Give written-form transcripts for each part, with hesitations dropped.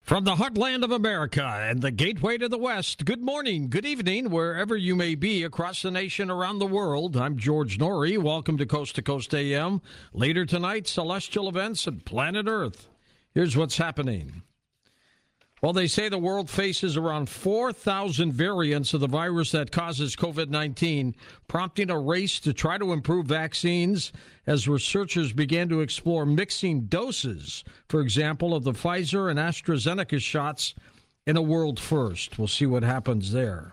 From the heartland of America and the gateway to the West, good morning, good evening, wherever you may be across the nation, around the world. I'm George Norrie. Welcome to Coast AM. Later tonight, celestial events and planet Earth. Here's what's happening. Well, they say the world faces around 4,000 variants of the virus that causes COVID-19, prompting a race to try to improve vaccines as researchers began to explore mixing doses, for example, of the Pfizer and AstraZeneca shots in a world first. We'll see what happens there.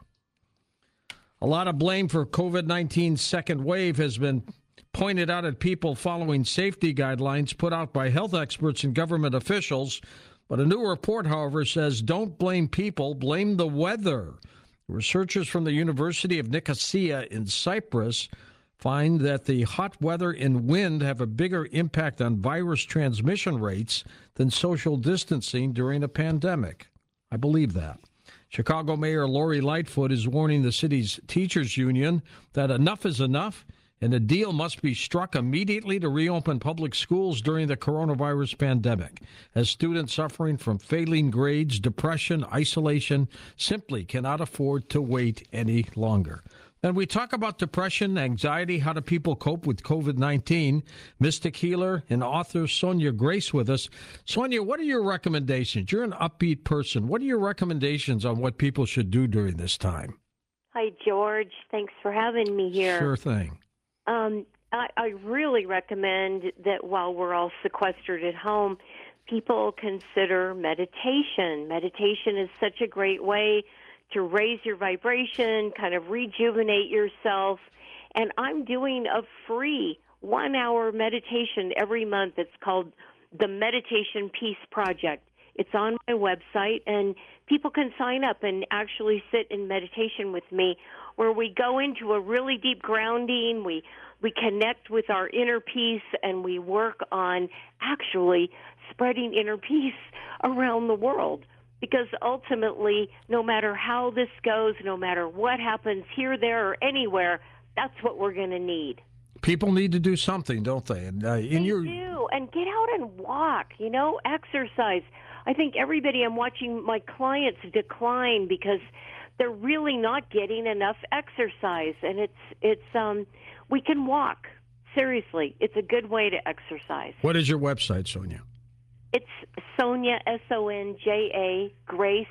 A lot of blame for COVID-19's second wave has been pointed out at people following safety guidelines put out by health experts and government officials. But a new report, however, says don't blame people, blame the weather. Researchers from the University of Nicosia in Cyprus find that the hot weather and wind have a bigger impact on virus transmission rates than social distancing during a pandemic. I believe that. Chicago Mayor Lori Lightfoot is warning the city's teachers union that enough is enough, and a deal must be struck immediately to reopen public schools during the coronavirus pandemic, as students suffering from failing grades, depression, isolation simply cannot afford to wait any longer. And we talk about depression, anxiety, how do people cope with COVID-19. Mystic healer and author Sonia Grace with us. Sonia, what are your recommendations? You're an upbeat person. What are your recommendations on what people should do during this time? Hi, George. Thanks for having me here. Sure thing. I really recommend that while we're all sequestered at home, people consider meditation. Meditation is such a great way to raise your vibration, kind of rejuvenate yourself. And I'm doing a free 1-hour meditation every month. It's called the Meditation Peace Project. It's on my website, and people can sign up and actually sit in meditation with me, where we go into a really deep grounding, we connect with our inner peace, and we work on actually spreading inner peace around the world. Because ultimately, no matter how this goes, no matter what happens here, there, or anywhere, that's what we're going to need. People need to do something, don't they? And they do, and get out and walk, exercise. I think I'm watching my clients decline because they're really not getting enough exercise. And we can walk. Seriously, it's a good way to exercise. What is your website, Sonia? It's Sonia, SONJA, Grace,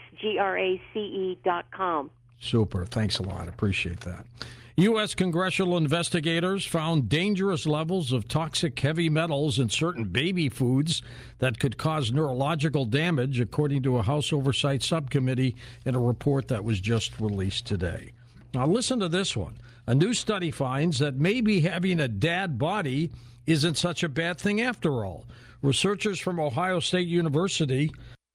GRACE.com. Super. Thanks a lot. Appreciate that. U.S. congressional investigators found dangerous levels of toxic heavy metals in certain baby foods that could cause neurological damage, according to a House Oversight Subcommittee in a report that was just released today. Now, listen to this one. A new study finds that maybe having a dad body isn't such a bad thing after all. Researchers from Ohio State University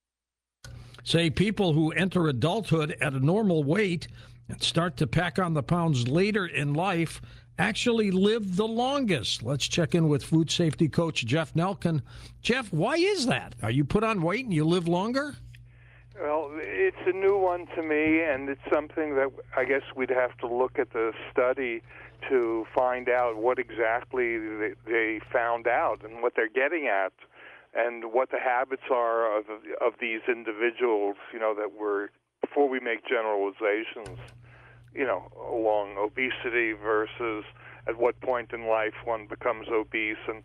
say people who enter adulthood at a normal weight and start to pack on the pounds later in life actually live the longest. Let's check in with food safety coach Jeff Nelkin. Jeff, why is that? Are you put on weight and you live longer? Well, it's a new one to me, and it's something that I guess we'd have to look at the study to find out what exactly they found out and what they're getting at and what the habits are of these individuals, that were, before we make generalizations, along obesity versus at what point in life one becomes obese. And,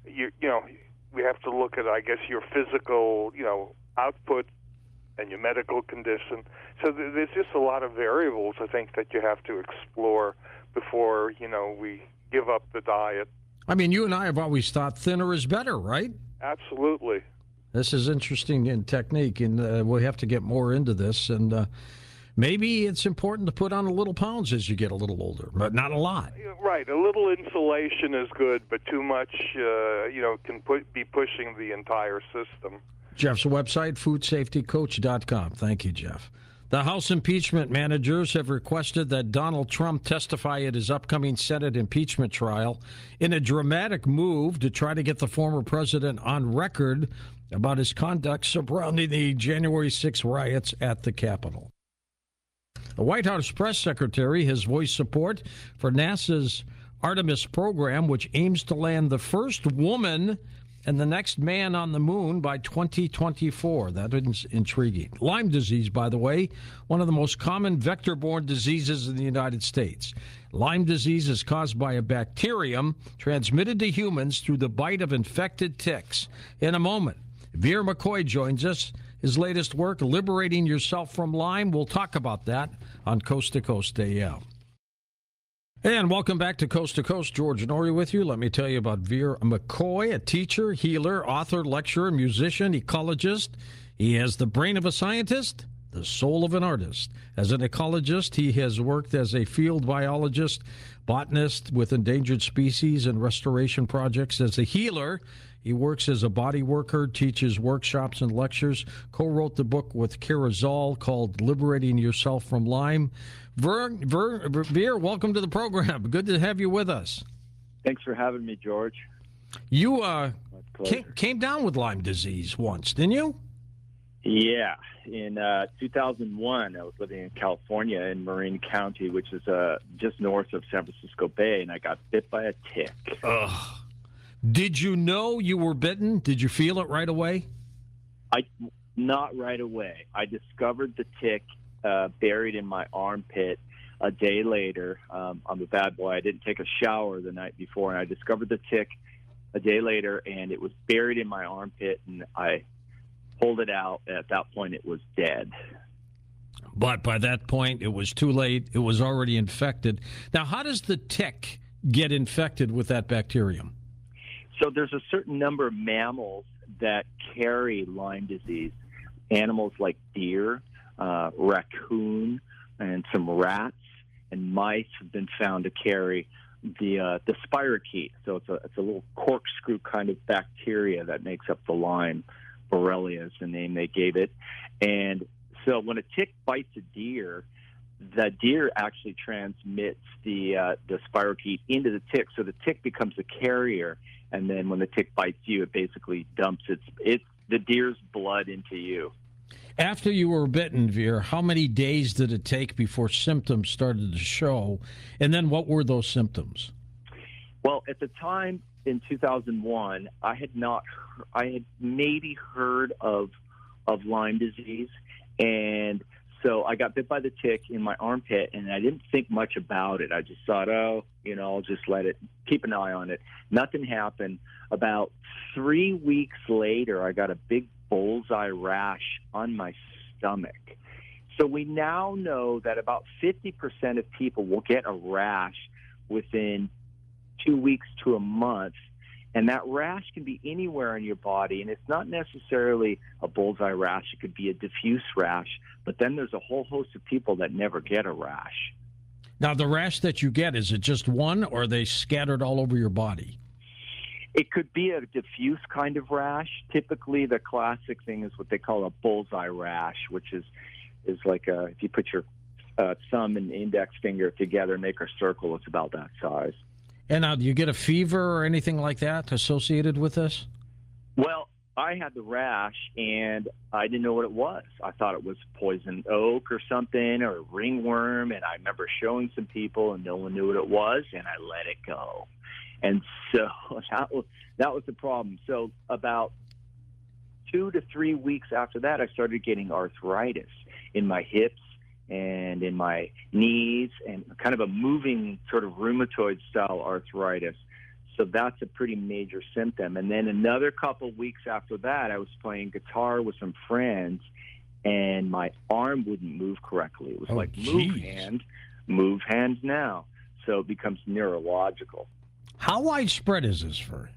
we have to look at, I guess, your physical, output and your medical condition. So there's just a lot of variables, I think, that you have to explore before, we give up the diet. I mean, you and I have always thought thinner is better, right? Absolutely. This is interesting in technique, and we'll have to get more into this. And maybe it's important to put on a little pounds as you get a little older, but not a lot. Right. A little insulation is good, but too much, can be pushing the entire system. Jeff's website, foodsafetycoach.com. Thank you, Jeff. The House impeachment managers have requested that Donald Trump testify at his upcoming Senate impeachment trial in a dramatic move to try to get the former president on record about his conduct surrounding the January 6 riots at the Capitol. The White House press secretary has voiced support for NASA's Artemis program, which aims to land the first woman and the next man on the moon by 2024. That is intriguing. Lyme disease, by the way, one of the most common vector-borne diseases in the United States. Lyme disease is caused by a bacterium transmitted to humans through the bite of infected ticks. In a moment, Veer McCoy joins us. His latest work, Liberating Yourself from Lyme. We'll talk about that on Coast to Coast AM. And welcome back to Coast. George Noory with you. Let me tell you about Veer McCoy, a teacher, healer, author, lecturer, musician, ecologist. He has the brain of a scientist, the soul of an artist. As an ecologist, he has worked as a field biologist, botanist with endangered species and restoration projects. As a healer, he works as a body worker, teaches workshops and lectures, co-wrote the book with Kara Zoll called Liberating Yourself from Lyme. Veer, welcome to the program. Good to have you with us. Thanks for having me, George. You came down with Lyme disease once, didn't you? Yeah. In 2001, I was living in California in Marin County, which is just north of San Francisco Bay, and I got bit by a tick. Ugh. Did you know you were bitten? Did you feel it right away? Not right away. I discovered the tick buried in my armpit a day later. I'm a bad boy. I didn't take a shower the night before, and I discovered the tick a day later, and it was buried in my armpit, and I pulled it out. At that point, it was dead. But by that point, it was too late. It was already infected. Now, how does the tick get infected with that bacterium? So there's a certain number of mammals that carry Lyme disease. Animals like deer, raccoon, and some rats and mice have been found to carry the spirochete. So it's a little corkscrew kind of bacteria that makes up the Lyme. Borrelia is the name they gave it. And so when a tick bites a deer, the deer actually transmits the spirochete into the tick. So the tick becomes a carrier, and then when the tick bites you, it basically dumps the deer's blood into you. After you were bitten, Veer, how many days did it take before symptoms started to show? And then what were those symptoms? Well, at the time in 2001, I had maybe heard of Lyme disease, and so I got bit by the tick in my armpit, and I didn't think much about it. I just thought, I'll just let it, keep an eye on it. Nothing happened. About 3 weeks later, I got a big bullseye rash on my stomach. So we now know that about 50% of people will get a rash within 2 weeks to a month. And that rash can be anywhere in your body, and it's not necessarily a bullseye rash. It could be a diffuse rash, but then there's a whole host of people that never get a rash. Now, the rash that you get, is it just one, or are they scattered all over your body? It could be a diffuse kind of rash. Typically, the classic thing is what they call a bullseye rash, which is like if you put your thumb and index finger together and make a circle, it's about that size. And now, do you get a fever or anything like that associated with this? Well, I had the rash, and I didn't know what it was. I thought it was poison oak or something, or ringworm, and I remember showing some people, and no one knew what it was, and I let it go. And so that was the problem. So about 2 to 3 weeks after that, I started getting arthritis in my hips and in my knees, and kind of a moving sort of rheumatoid style arthritis. So that's a pretty major symptom. And then another couple of weeks after that, I was playing guitar with some friends, and my arm wouldn't move correctly. It was move hand now. So it becomes neurological. How widespread is this for?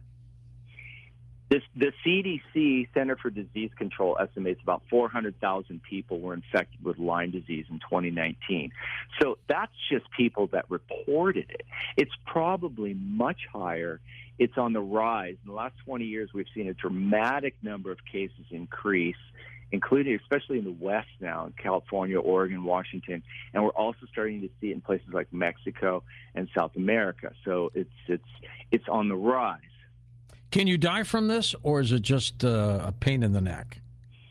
The CDC, Center for Disease Control, estimates about 400,000 people were infected with Lyme disease in 2019. So that's just people that reported it. It's probably much higher. It's on the rise. In the last 20 years, we've seen a dramatic number of cases increase, including especially in the West now, in California, Oregon, Washington, and we're also starting to see it in places like Mexico and South America. So it's on the rise. Can you die from this, or is it just a pain in the neck?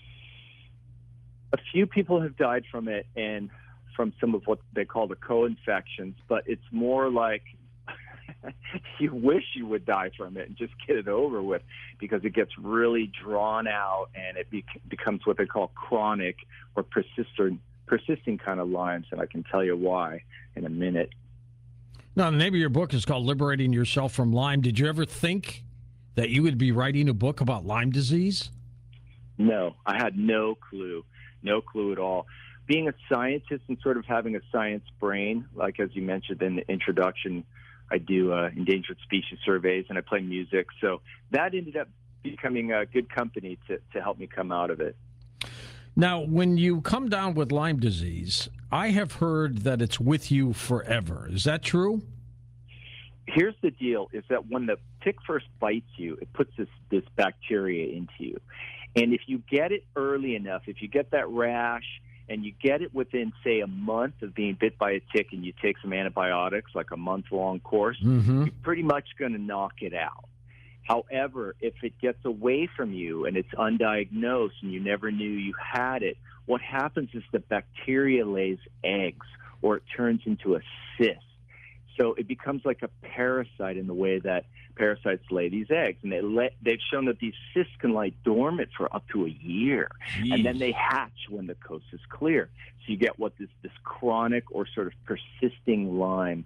A few people have died from it, and from some of what they call the co-infections, but it's more like you wish you would die from it and just get it over with, because it gets really drawn out and it becomes what they call chronic or persisting kind of Lyme's, and I can tell you why in a minute. Now, the name of your book is called Liberating Yourself from Lyme. Did you ever think that you would be writing a book about Lyme disease? No, I had no clue at all. Being a scientist and sort of having a science brain, like as you mentioned in the introduction, I do endangered species surveys and I play music. So that ended up becoming a good company to help me come out of it. Now, when you come down with Lyme disease, I have heard that it's with you forever. Is that true? Here's the deal, is that when the tick first bites you, it puts this bacteria into you. And if you get it early enough, if you get that rash and you get it within, say, a month of being bit by a tick and you take some antibiotics, like a month-long course, you're pretty much going to knock it out. However, if it gets away from you and it's undiagnosed and you never knew you had it, what happens is the bacteria lays eggs, or it turns into a cyst. So it becomes like a parasite in the way that parasites lay these eggs. And they've shown that these cysts can lie dormant for up to a year. Jeez. And then they hatch when the coast is clear. So you get this chronic or sort of persisting Lyme.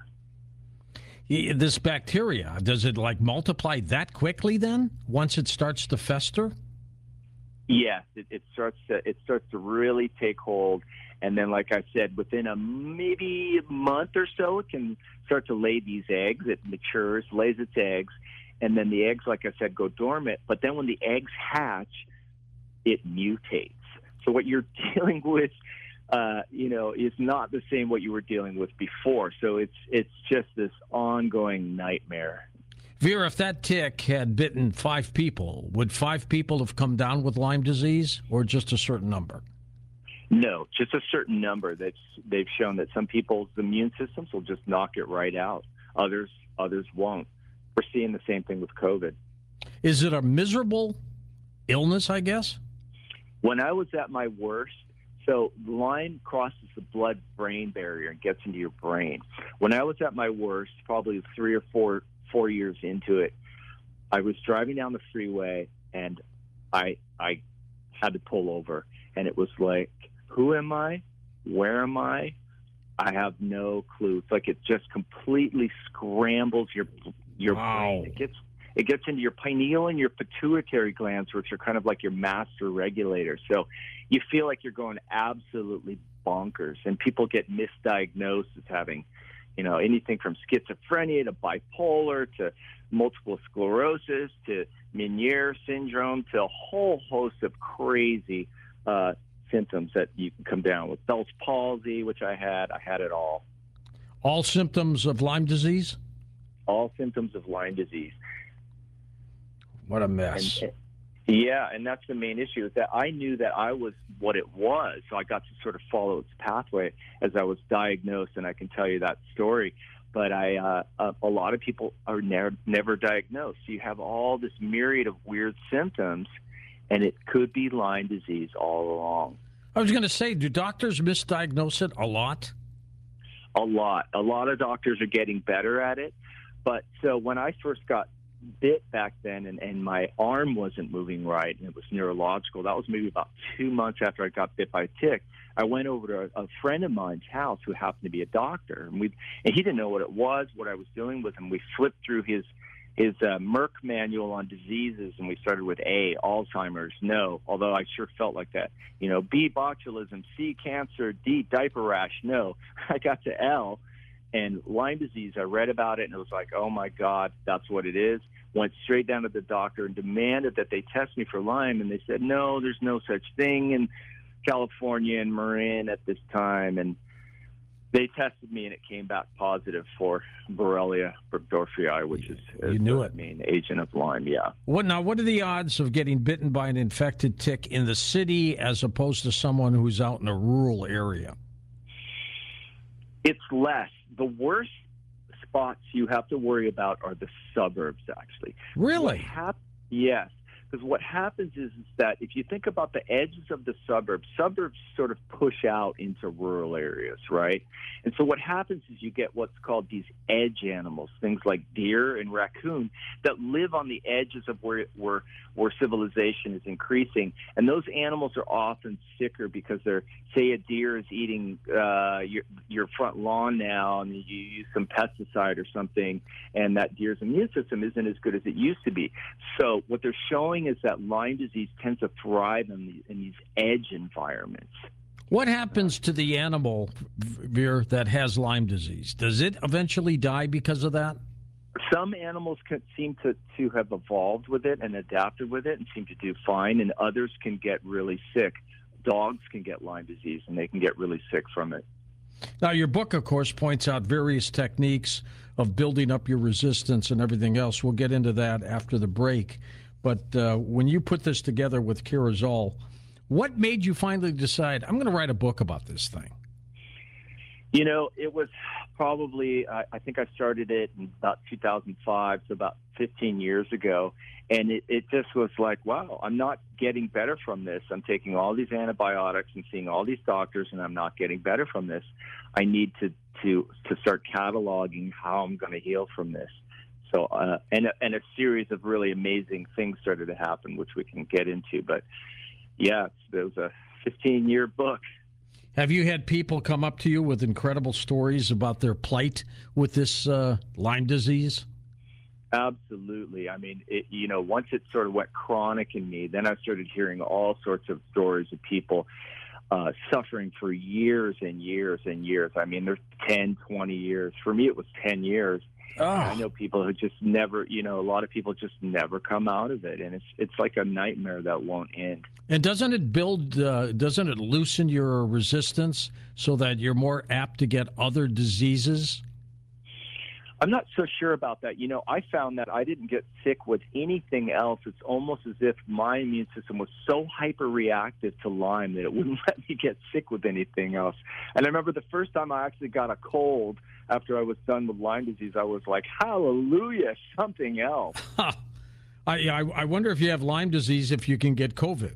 This bacteria, does it like multiply that quickly then, once it starts to fester? Yes, it starts to really take hold. And then, like I said, within maybe a month or so, it can start to lay these eggs. It matures, lays its eggs, and then the eggs, like I said, go dormant. But then when the eggs hatch, it mutates. So what you're dealing with, is not the same what you were dealing with before. So it's just this ongoing nightmare. Vera, if that tick had bitten 5 people, would 5 people have come down with Lyme disease, or just a certain number? No, just a certain number. They've shown that some people's immune systems will just knock it right out. Others won't. We're seeing the same thing with COVID. Is it a miserable illness, I guess? When I was at my worst, so Lyme crosses the blood-brain barrier and gets into your brain. When I was at my worst, probably 3 or 4 years into it, I was driving down the freeway and I had to pull over, and it was like, who am I? Where am I? I have no clue. It's like it just completely scrambles your wow. brain. It gets into your pineal and your pituitary glands, which are kind of like your master regulators. So you feel like you're going absolutely bonkers, and people get misdiagnosed as having, anything from schizophrenia to bipolar to multiple sclerosis to Meniere syndrome to a whole host of crazy symptoms that you can come down with. Bell's palsy, which I had it all. All symptoms of Lyme disease? All symptoms of Lyme disease. What a mess. And that's the main issue, is that I knew that I was what it was, so I got to sort of follow its pathway as I was diagnosed, and I can tell you that story. But a lot of people are never diagnosed. So you have all this myriad of weird symptoms, and it could be Lyme disease all along. I was going to say, do doctors misdiagnose it a lot? A lot. A lot of doctors are getting better at it. But so when I first got bit back then and my arm wasn't moving right and it was neurological, that was maybe about 2 months after I got bit by a tick. I went over to a friend of mine's house who happened to be a doctor, and he didn't know what it was, what I was doing with him. We flipped through his Merck manual on diseases, and we started with A, Alzheimer's, no, although I sure felt like that. B, botulism, C, cancer, D, diaper rash, no. I got to L, and Lyme disease, I read about it, and it was like, oh, my God, that's what it is. Went straight down to the doctor and demanded that they test me for Lyme, and they said, no, there's no such thing in California and Marin at this time. And they tested me, and it came back positive for Borrelia burgdorferi, which is the main agent of Lyme, yeah. What are the odds of getting bitten by an infected tick in the city as opposed to someone who's out in a rural area? It's less. The worst spots you have to worry about are the suburbs, actually. Really? Yes. Because what happens is that if you think about the edges of the suburbs sort of push out into rural areas, right? And so what happens is you get what's called these edge animals, things like deer and raccoon, that live on the edges of where civilization is increasing. And those animals are often sicker because say a deer is eating your front lawn now, and you use some pesticide or something, and that deer's immune system isn't as good as it used to be. So what they're showing is that Lyme disease tends to thrive in these edge environments. What happens to the animal, Veer, that has Lyme disease? Does it eventually die because of that? Some animals seem to have evolved with it and adapted with it and seem to do fine, and others can get really sick. Dogs can get Lyme disease, and they can get really sick from it. Now, your book, of course, points out various techniques of building up your resistance and everything else. We'll get into that after the break. But when you put this together with Chirazole, what made you finally decide, I'm going to write a book about this thing? You know, it was probably, I think I started it in about 2005, so about 15 years ago. And it just was like, wow, I'm not getting better from this. I'm taking all these antibiotics and seeing all these doctors, and I'm not getting better from this. I need to start cataloging how I'm going to heal from this. So, and a series of really amazing things started to happen, which we can get into. But yeah, it was a 15-year book. Have you had people come up to you with incredible stories about their plight with this Lyme disease? Absolutely. I mean, once it sort of went chronic in me, then I started hearing all sorts of stories of people suffering for years and years and years. I mean, there's 10, 20 years. For me, it was 10 years. Oh. I know people who just never, a lot of people just never come out of it. And it's like a nightmare that won't end. And doesn't it loosen your resistance so that you're more apt to get other diseases? I'm not so sure about that. I found that I didn't get sick with anything else. It's almost as if my immune system was so hyper-reactive to Lyme that it wouldn't let me get sick with anything else. And I remember the first time I actually got a cold after I was done with Lyme disease, I was like, hallelujah, something else. I wonder if you have Lyme disease if you can get COVID.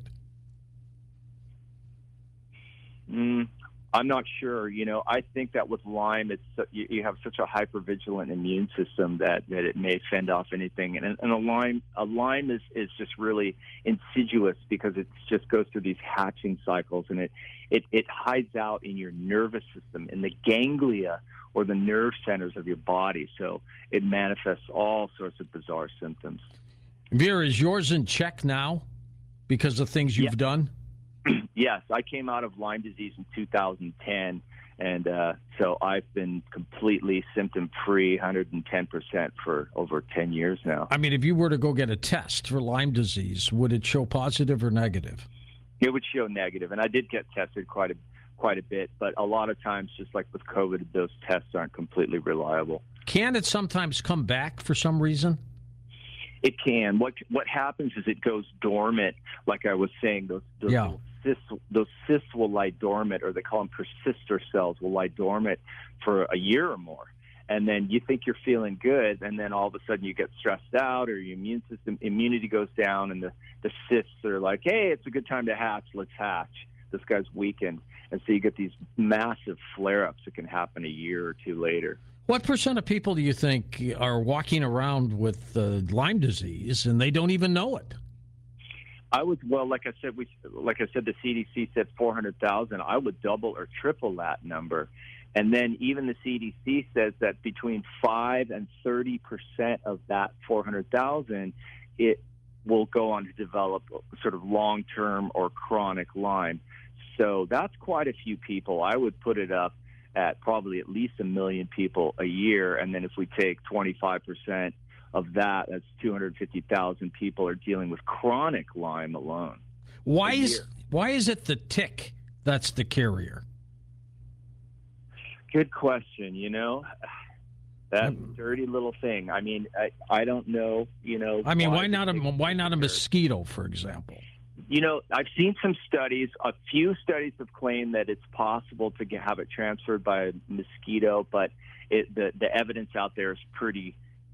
I'm not sure. I think that with Lyme, you have such a hypervigilant immune system that it may fend off anything. And a Lyme is just really insidious because it just goes through these hatching cycles, and it hides out in your nervous system, in the ganglia or the nerve centers of your body. So it manifests all sorts of bizarre symptoms. Veer, is yours in check now because of things you've done? Yes, I came out of Lyme disease in 2010, and so I've been completely symptom-free, 110% for over 10 years now. I mean, if you were to go get a test for Lyme disease, would it show positive or negative? It would show negative, and I did get tested quite a bit, but a lot of times, just like with COVID, those tests aren't completely reliable. Can it sometimes come back for some reason? It can. What happens is it goes dormant, like I was saying. Those cysts will lie dormant, or they call them persister cells, will lie dormant for a year or more. And then you think you're feeling good, and then all of a sudden you get stressed out, or your immunity goes down, and the cysts are like, hey, it's a good time to hatch. Let's hatch. This guy's weakened. And so you get these massive flare-ups that can happen a year or two later. What percent of people do you think are walking around with Lyme disease and they don't even know it? Like I said, the CDC said 400,000. I would double or triple that number. And then even the CDC says that between 5 and 30% of that 400,000, it will go on to develop sort of long-term or chronic Lyme. So that's quite a few people. I would put it up at probably at least 1 million people a year. And then if we take 25% of that, that's 250,000 people are dealing with chronic Lyme alone. Why is it the tick that's the carrier? Good question. That's a dirty little thing. I mean, I don't know. I mean, why not a mosquito, for example? I've seen some studies. A few studies have claimed that it's possible to have it transferred by a mosquito, but the evidence out there is pretty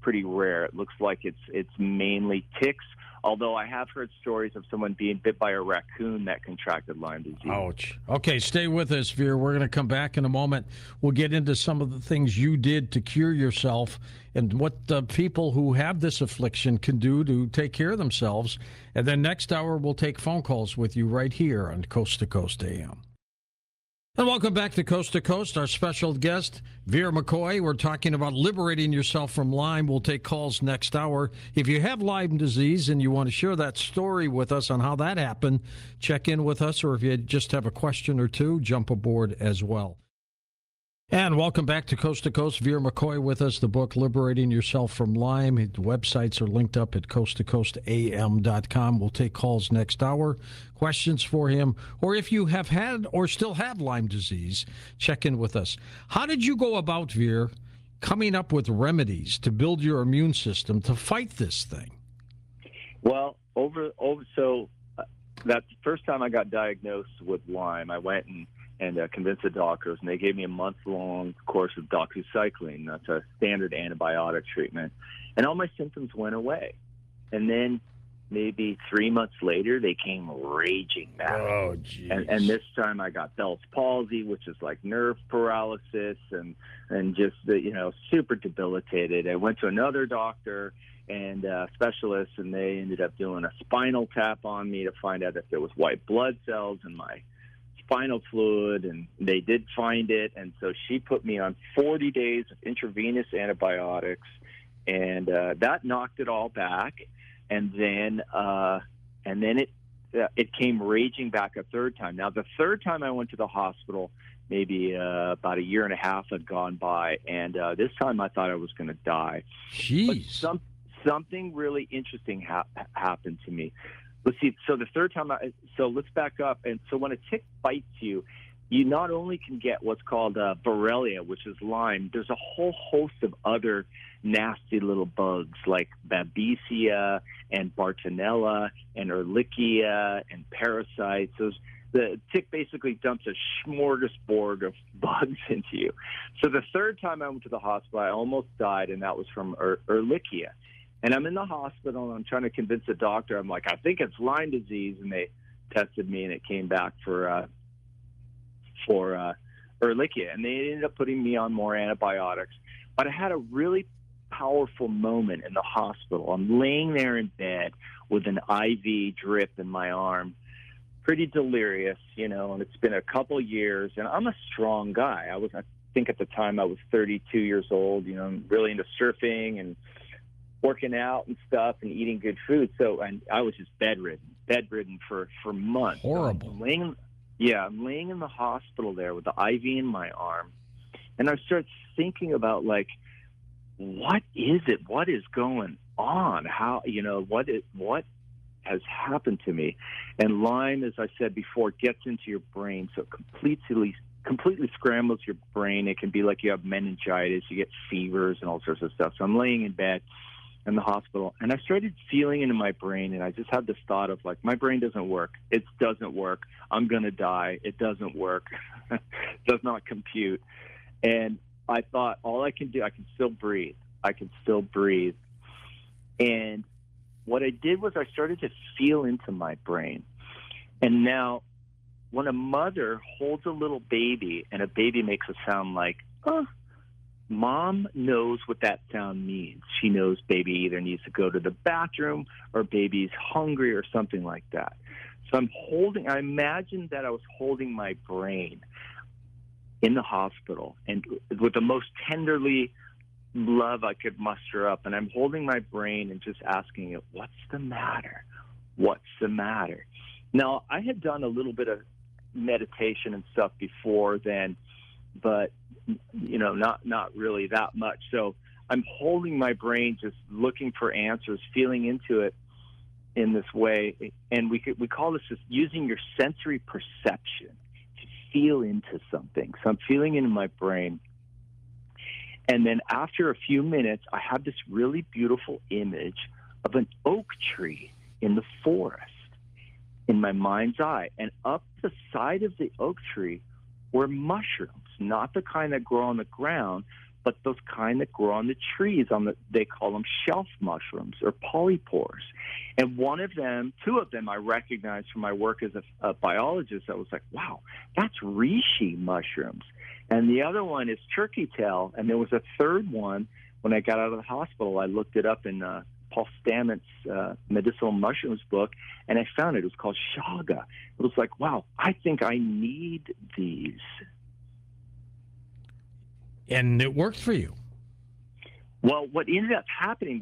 pretty rare. It looks like it's mainly ticks, although I have heard stories of someone being bit by a raccoon that contracted Lyme disease. Ouch. Okay, stay with us, Veer. We're going to come back in a moment. We'll get into some of the things you did to cure yourself and what the people who have this affliction can do to take care of themselves. And then next hour, we'll take phone calls with you right here on Coast to Coast AM. And welcome back to Coast. Our special guest, Veer McCoy. We're talking about liberating yourself from Lyme. We'll take calls next hour. If you have Lyme disease and you want to share that story with us on how that happened, check in with us. Or if you just have a question or two, jump aboard as well. And welcome back to Coast. Veer McCoy with us. The book, Liberating Yourself from Lyme. The websites are linked up at coasttocoastam.com. We'll take calls next hour. Questions for him. Or if you have had or still have Lyme disease, check in with us. How did you go about, Veer, coming up with remedies to build your immune system to fight this thing? Well, so that's the first time I got diagnosed with Lyme. I went and convinced the doctors, and they gave me a month-long course of doxycycline. That's a standard antibiotic treatment. And all my symptoms went away. And then maybe 3 months later, they came raging back. Oh, geez. And this time I got Bell's palsy, which is like nerve paralysis and just, super debilitated. I went to another doctor and specialist, and they ended up doing a spinal tap on me to find out if there was white blood cells in my spinal fluid, and they did find it. And so she put me on 40 days of intravenous antibiotics, and that knocked it all back. And then it came raging back a third time. Now, the third time I went to the hospital, maybe about a year and a half had gone by, and this time I thought I was going to die. Jeez. But something really interesting happened to me. Let's see. So the third time, so let's back up. And so when a tick bites you, you not only can get what's called Borrelia, which is Lyme. There's a whole host of other nasty little bugs like Babesia and Bartonella and Ehrlichia and parasites. The tick basically dumps a smorgasbord of bugs into you. So the third time I went to the hospital, I almost died, and that was from Ehrlichia. And I'm in the hospital, and I'm trying to convince the doctor. I'm like, I think it's Lyme disease, and they tested me, and it came back for Ehrlichia, and they ended up putting me on more antibiotics. But I had a really powerful moment in the hospital. I'm laying there in bed with an IV drip in my arm, pretty delirious, and it's been a couple years, and I'm a strong guy. I think at the time I was 32 years old, really into surfing and working out and stuff and eating good food. And I was just bedridden for months. Horrible. So I'm laying in the hospital there with the IV in my arm. And I started thinking about, like, what is it? What is going on? How, what has happened to me? And Lyme, as I said before, gets into your brain. So it completely scrambles your brain. It can be like you have meningitis, you get fevers and all sorts of stuff. So I'm laying in bed in the hospital, and I started feeling into my brain, and I just had this thought of, like, my brain doesn't work. It doesn't work. I'm going to die. It doesn't work. Does not compute. And I thought, all I can do, I can still breathe. And what I did was I started to feel into my brain. And now when a mother holds a little baby and a baby makes a sound like, oh, Mom knows what that sound means. She knows baby either needs to go to the bathroom or baby's hungry or something like that. So I imagined that I was holding my brain in the hospital and with the most tenderly love I could muster up. And I'm holding my brain and just asking it, what's the matter? What's the matter? Now, I had done a little bit of meditation and stuff before then, but not really that much. So I'm holding my brain, just looking for answers, feeling into it in this way. And we call this just using your sensory perception to feel into something. So I'm feeling into my brain. And then after a few minutes, I have this really beautiful image of an oak tree in the forest in my mind's eye. And up the side of the oak tree were mushrooms, not the kind that grow on the ground, but those kind that grow on the trees. They call them shelf mushrooms or polypores. And two of them, I recognized from my work as a biologist. I was like, wow, that's reishi mushrooms. And the other one is turkey tail. And there was a third one. When I got out of the hospital, I looked it up in Paul Stamets' medicinal mushrooms book, and I found it. It was called chaga. It was like, wow, I think I need these. And it worked for you. Well, what ended up happening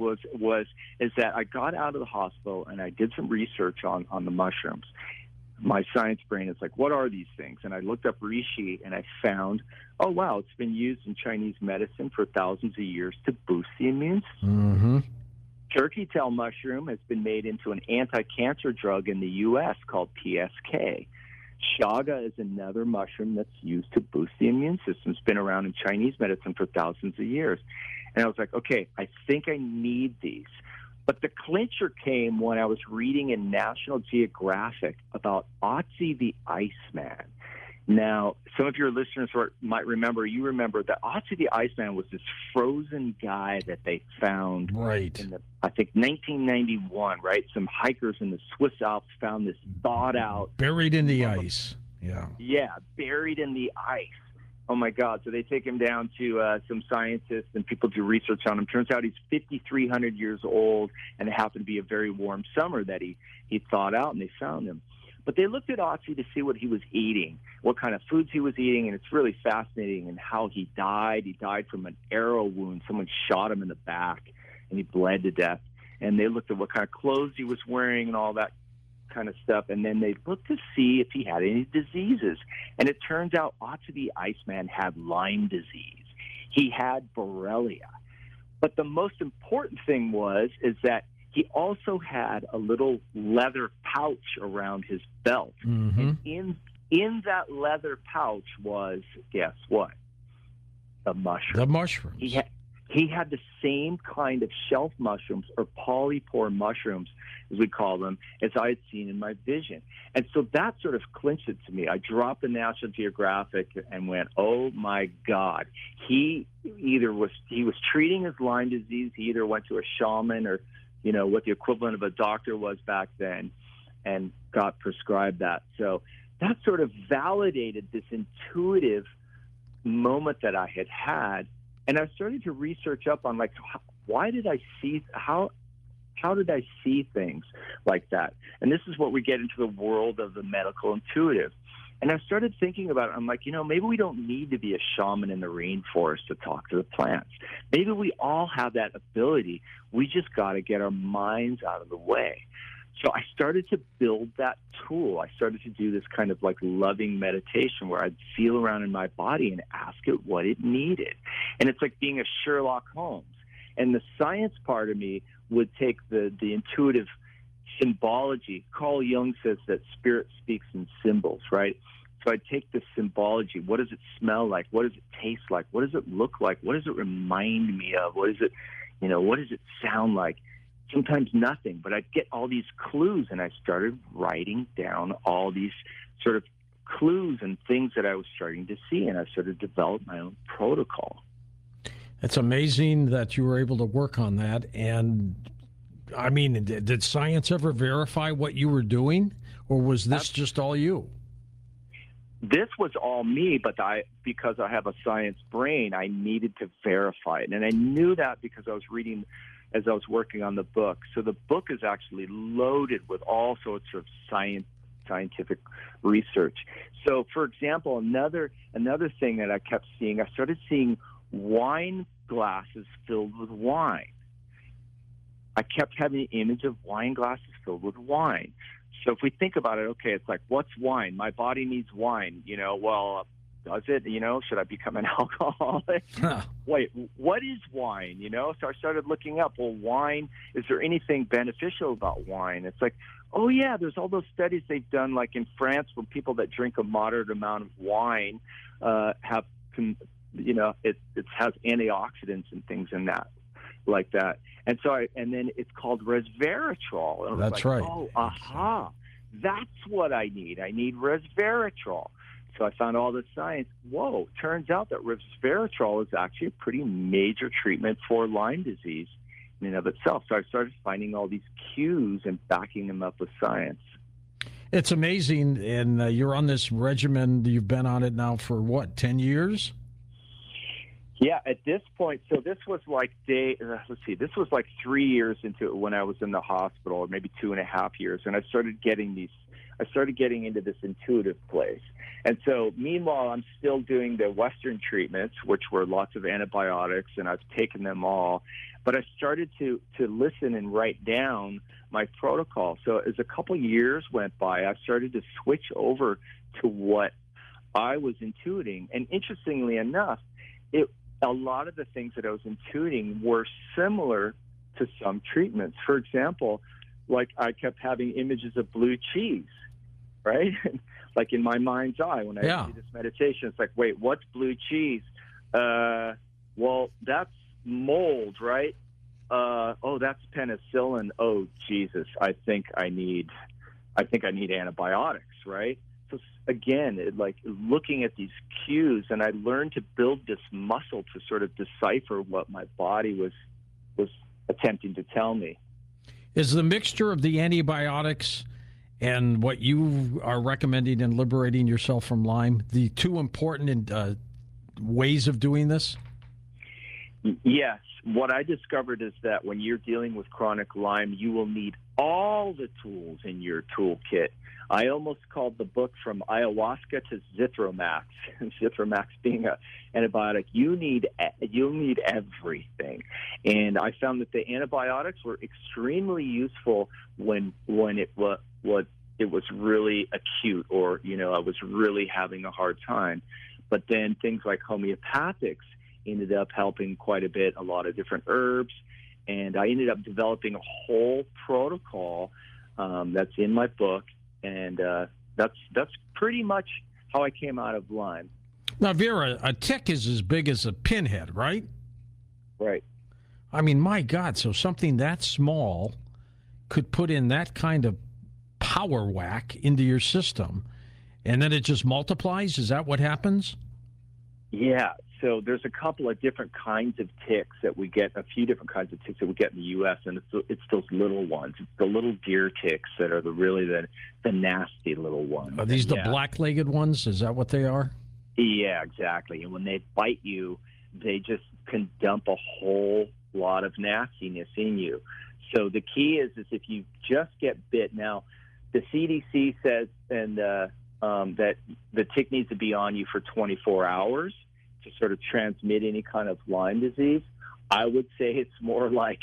is that I got out of the hospital and I did some research on the mushrooms. My science brain is like, what are these things? And I looked up reishi and I found, oh, wow, it's been used in Chinese medicine for thousands of years to boost the immune system. Mm-hmm. Turkey tail mushroom has been made into an anti-cancer drug in the U.S. called PSK. Chaga is another mushroom that's used to boost the immune system. It's been around in Chinese medicine for thousands of years. And I was like, okay, I think I need these. But the clincher came when I was reading in National Geographic about Otzi the Iceman. Now, some of your listeners might remember that Otzi the Iceman was this frozen guy that they found right in I think 1991, right? Some hikers in the Swiss Alps found this thawed out. Buried in the ice. Yeah. Yeah, buried in the ice. Oh, my God. So they take him down to some scientists and people do research on him. Turns out he's 5,300 years old, and it happened to be a very warm summer that he thawed out, and they found him. But they looked at Otzi to see what he was eating, what kind of foods he was eating, and it's really fascinating and how he died. He died from an arrow wound. Someone shot him in the back, and he bled to death. And they looked at what kind of clothes he was wearing and all that kind of stuff, and then they looked to see if he had any diseases. And it turns out Otzi the Iceman had Lyme disease. He had Borrelia. But the most important thing is that he also had a little leather pouch around his belt. Mm-hmm. And in that leather pouch was, guess what? The mushroom. The mushrooms. He had the same kind of shelf mushrooms or polypore mushrooms, as we call them, as I had seen in my vision. And so that sort of clinched it to me. I dropped the National Geographic and went, oh, my God. He was treating his Lyme disease. He either went to a shaman or, what the equivalent of a doctor was back then and got prescribed that. So that sort of validated this intuitive moment that I had had. And I started to research up on how did I see things like that? And this is what we get into the world of the medical intuitive. And I started thinking about it. I'm like, maybe we don't need to be a shaman in the rainforest to talk to the plants. Maybe we all have that ability. We just got to get our minds out of the way. So I started to build that tool. I started to do this kind of like loving meditation where I'd feel around in my body and ask it what it needed. And it's like being a Sherlock Holmes. And the science part of me would take the intuitive symbology. Carl Jung says that spirit speaks in symbols, right? So I'd take the symbology. What does it smell like? What does it taste like? What does it look like? What does it remind me of? What does it sound like? Sometimes nothing, but I'd get all these clues, and I started writing down all these sort of clues and things that I was starting to see, and I started to develop my own protocol. It's amazing that you were able to work on that. And, I mean, did science ever verify what you were doing, or was this just all you? This was all me, but because I have a science brain, I needed to verify it. And I knew that because I was reading as I was working on the book. So the book is actually loaded with all sorts of scientific research. So, for example, another thing that I kept seeing, I started seeing wine glasses filled with wine. I kept having the image of wine glasses filled with wine. So if we think about it, okay, it's like, what's wine? My body needs wine. Does it? Should I become an alcoholic? Wait, what is wine? So I started looking up, well, wine, is there anything beneficial about wine? It's like, oh, yeah, there's all those studies they've done, like in France, where people that drink a moderate amount of wine have, it has antioxidants and things in that, like that. And so and then it's called resveratrol. And That's right. Oh, aha. That's what I need. I need resveratrol. So I found all this science. Whoa, turns out that resveratrol is actually a pretty major treatment for Lyme disease in and of itself. So I started finding all these cues and backing them up with science. It's amazing. And you're on this regimen. You've been on it now for what, 10 years? Yeah, at this point, so this was like this was like 3 years into it when I was in the hospital, or maybe 2.5 years, and I started getting into this intuitive place. And so meanwhile, I'm still doing the Western treatments, which were lots of antibiotics, and I've taken them all. But I started to listen and write down my protocol. So as a couple years went by, I started to switch over to what I was intuiting. And interestingly enough, a lot of the things that I was intuiting were similar to some treatments. For example, like I kept having images of blue cheese, right? Like in my mind's eye when I did this meditation, it's like, wait, what's blue cheese? Well, that's mold, right? Oh, that's penicillin. Oh, Jesus, I think I need antibiotics, right? So again, like looking at these cues, and I learned to build this muscle to sort of decipher what my body was attempting to tell me. Is the mixture of the antibiotics and what you are recommending in liberating yourself from Lyme the two important ways of doing this? Yes. What I discovered is that when you're dealing with chronic Lyme, you will need all the tools in your toolkit. I almost called the book From Ayahuasca to Zithromax. Zithromax being an antibiotic, you'll need everything. And I found that the antibiotics were extremely useful when it was really acute, or I was really having a hard time. But then things like homeopathics ended up helping quite a bit, a lot of different herbs, and I ended up developing a whole protocol that's in my book, and that's pretty much how I came out of Lyme. Now, Vera, a tick is as big as a pinhead, right? Right. I mean, my God, so something that small could put in that kind of power whack into your system, and then it just multiplies? Is that what happens? Yeah. So there's a couple of different kinds of ticks that we get, a few different kinds of ticks that we get in the U.S., and it's those little ones. It's the little deer ticks that are the nasty little ones. Are these the black-legged ones? Is that what they are? Yeah, exactly. And when they bite you, they just can dump a whole lot of nastiness in you. So the key is if you just get bit. Now, the CDC says that the tick needs to be on you for 24 hours to sort of transmit any kind of Lyme disease. I would say it's more like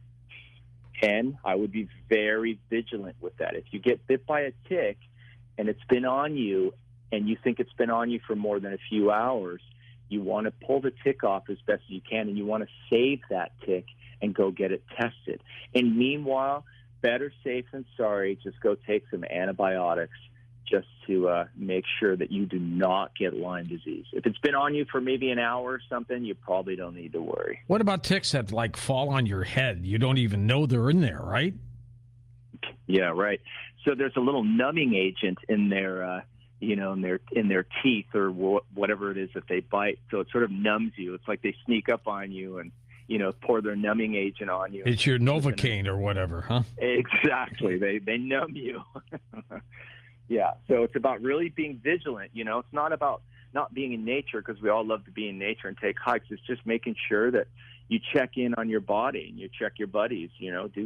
10. I would be very vigilant with that. If you get bit by a tick and it's been on you and you think it's been on you for more than a few hours, you want to pull the tick off as best as you can, and you want to save that tick and go get it tested. And meanwhile, better safe than sorry, just go take some antibiotics just to make sure that you do not get Lyme disease. If it's been on you for maybe an hour or something, you probably don't need to worry. What about ticks that like fall on your head? You don't even know they're in there, right? Yeah, right. So there's a little numbing agent in their, in their teeth or whatever it is that they bite. So it sort of numbs you. It's like they sneak up on you and pour their numbing agent on you. It's your Novocaine or whatever, huh? Exactly. They numb you. Yeah, so it's about really being vigilant. It's not about not being in nature, because we all love to be in nature and take hikes. It's just making sure that you check in on your body and you check your buddies. Do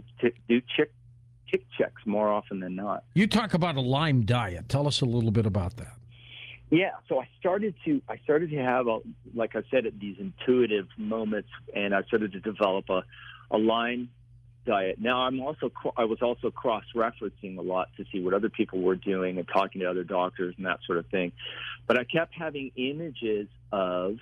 tick checks more often than not. You talk about a Lyme diet. Tell us a little bit about that. Yeah, so I started to have, like I said, these intuitive moments, and I started to develop a Lyme diet. Now I was also cross-referencing a lot to see what other people were doing and talking to other doctors and that sort of thing. But I kept having images of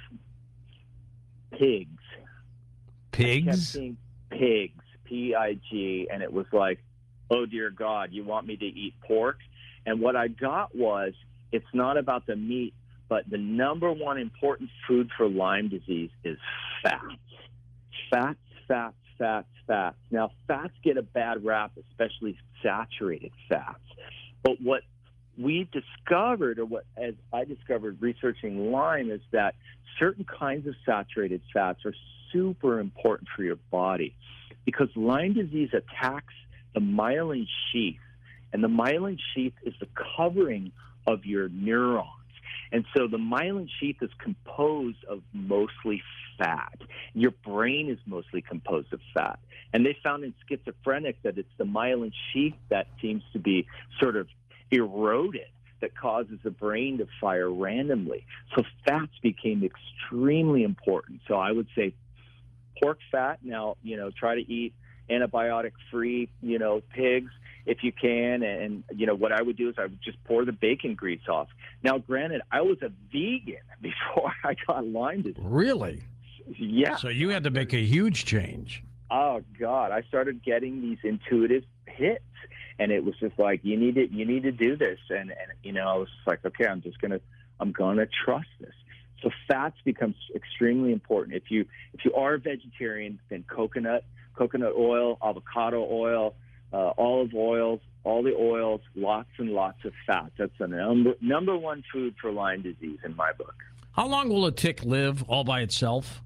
pigs. Pigs? I kept seeing pigs, P-I-G, and it was like, oh dear God, you want me to eat pork? And what I got was, it's not about the meat, but the number one important food for Lyme disease is fats. Fats, fats, fats, fats. Now, fats get a bad rap, especially saturated fats. But what we discovered, or what as I discovered researching Lyme, is that certain kinds of saturated fats are super important for your body, because Lyme disease attacks the myelin sheath, and the myelin sheath is the covering of your neurons. And so the myelin sheath is composed of mostly fat. Your brain is mostly composed of fat. And they found in schizophrenics that it's the myelin sheath that seems to be sort of eroded that causes the brain to fire randomly. So fats became extremely important. So I would say pork fat. Now, try to eat antibiotic-free, pigs if you can. And, what I would do is I would just pour the bacon grease off. Now, granted, I was a vegan before I got Lyme disease. Really? Yeah. So you had to make a huge change. Oh, God. I started getting these intuitive hits. And it was just like, you need to do this. And I was just like, okay, I'm going to trust this. So fats becomes extremely important. If you are a vegetarian, then coconut oil, avocado oil, olive oils, all the oils, lots and lots of fats. That's the number one food for Lyme disease in my book. How long will a tick live all by itself?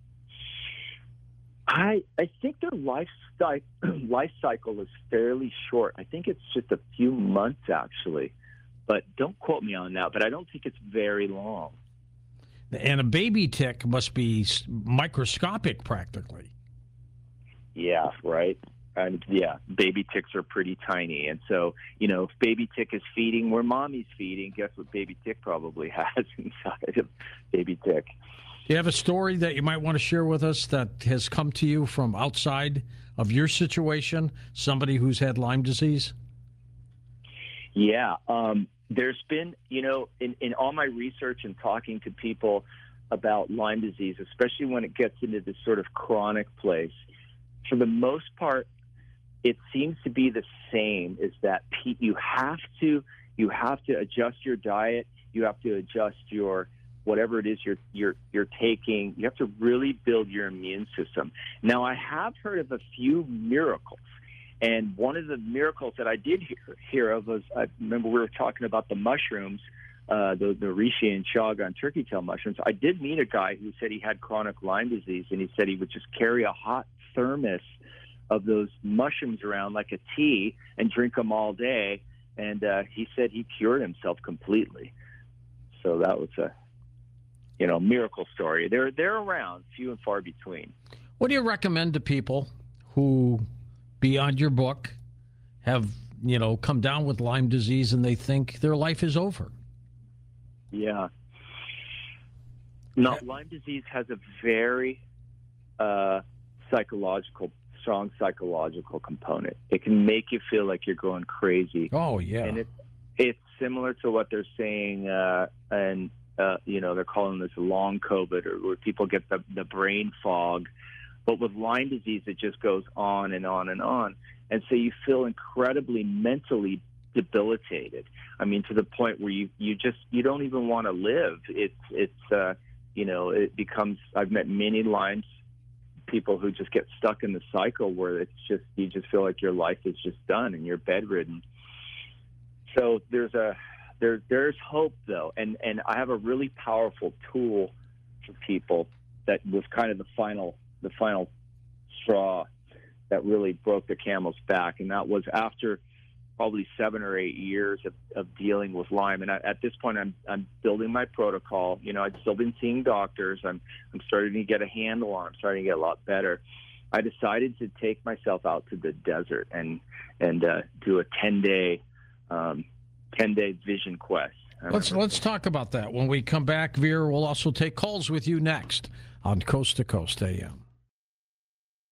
I think their life cycle is fairly short. I think it's just a few months, actually. But don't quote me on that. But I don't think it's very long. And a baby tick must be microscopic practically. Yeah, right. And yeah, baby ticks are pretty tiny. And so, if baby tick is feeding where mommy's feeding, guess what baby tick probably has inside of baby tick. Do you have a story that you might want to share with us that has come to you from outside of your situation, somebody who's had Lyme disease? Yeah. There's been, in all my research and talking to people about Lyme disease, especially when it gets into this sort of chronic place, for the most part, it seems to be the same, is that you have to adjust your diet. You have to adjust your whatever it is you're taking. You have to really build your immune system. Now, I have heard of a few miracles. And one of the miracles that I did hear of was, I remember we were talking about the mushrooms, the reishi and chaga turkey tail mushrooms. I did meet a guy who said he had chronic Lyme disease, and he said he would just carry a hot thermos of those mushrooms around like a tea and drink them all day. And he said he cured himself completely. So that was a miracle story. They're around, few and far between. What do you recommend to people who, beyond your book, have come down with Lyme disease and they think their life is over? Yeah. No, Lyme disease has a very strong psychological component. It can make you feel like you're going crazy. Oh yeah. And it's similar to what they're saying, they're calling this long COVID, or where people get the brain fog. But with Lyme disease, it just goes on and on and on. And so you feel incredibly mentally debilitated. I mean, to the point where you don't even want to live. It becomes, I've met many Lyme people who just get stuck in the cycle where you just feel like your life is just done and you're bedridden. So there's hope, though. And I have a really powerful tool for people that was kind of the final straw that really broke the camel's back. And that was after probably 7 or 8 years of dealing with Lyme. And at this point, I'm building my protocol. I've still been seeing doctors. I'm starting to get a handle on it. I'm starting to get a lot better. I decided to take myself out to the desert and do a 10-day vision quest. Let's talk about that when we come back. Veer will also take calls with you next on Coast to Coast AM.